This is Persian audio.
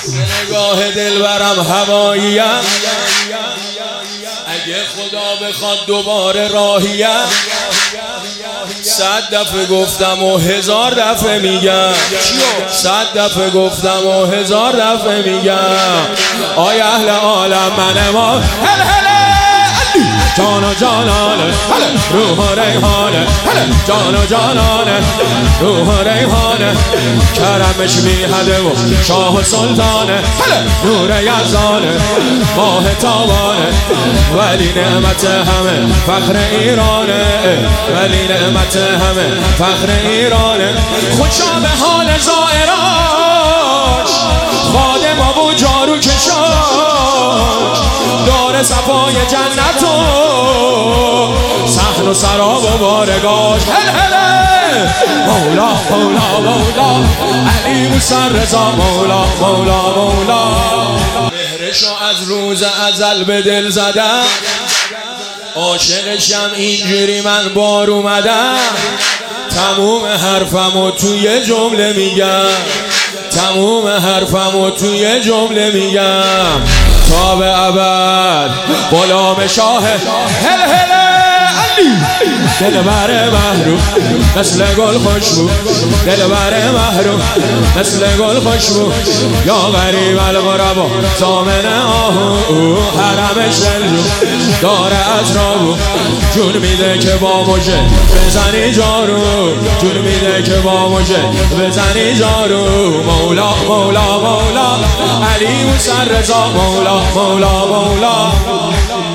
نگاه دلبرم هواییم، اگه خدا بخواد دوباره راهیم. 100 دفعه گفتم و 1000 دفعه میگم، 100 دفعه گفتم و 1000 دفعه میگم. آی اهل عالم من ما هل هله جان و جانانه روح و ریحانه، جان و جانانه روح و ریحانه. کرمش بیهده و شاه و سلطانه، نور یزدانه ماه تابانه. ولی نعمت همه فخر ایرانه، ولی نعمت همه فخر ایرانه. خوشا به حال زائراش، خادم و جارو کشاش، دار صفای جنت و صحن و سراب و بارگاش. هل هله مولا مولا مولا علی موسی رضا مولا مولا مولا. مهرشو از روز ازل به دل زدم، عاشقشم اینجوری من بار اومدم. تموم حرفمو توی جمله میگم، تموم حرفمو توی جمله میگم. تا به ابد غلام شاه هل هله علی. دلبر محروم مثل گل خوشبو، دلبر محروم مثل گل خوشبو. یا غریب الغربا زامن آهو، حرمش دلجو داره از رابو. جون میده که با مجه بزنی جارو، جون میده که با مجه بزنی جارو. مولا مولا مولا علی موسی رضا مولا مولا مولا.